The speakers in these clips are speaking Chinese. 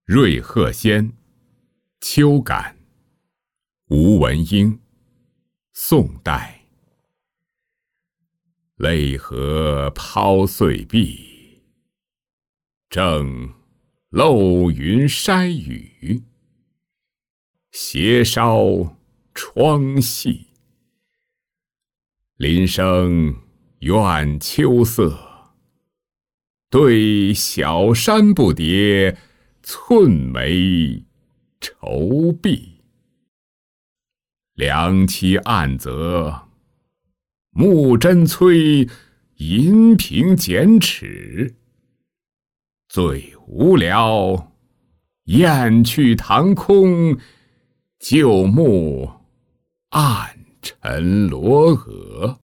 瑞鹤仙，秋感，吴文英，宋代。泪荷抛碎壁，正漏云筛雨。斜烧窗隙，林生怨秋色。对小山不迭，寸眉愁碧。凉期暗则，暮针催，银屏剪齿。最无聊，雁去堂空，旧木暗沉罗蛾。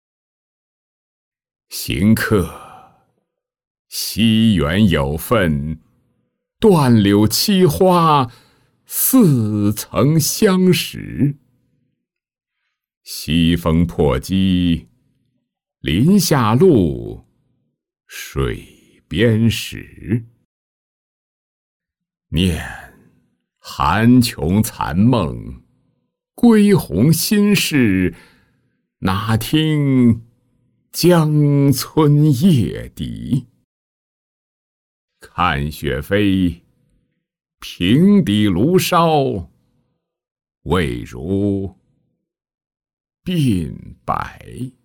行客西园有份，断柳栖花，似曾相识。西风破机，林下路，水边石。念寒穷残梦，归鸿心事，哪听江村夜笛。看雪飞，平底炉烧，味如鬓白。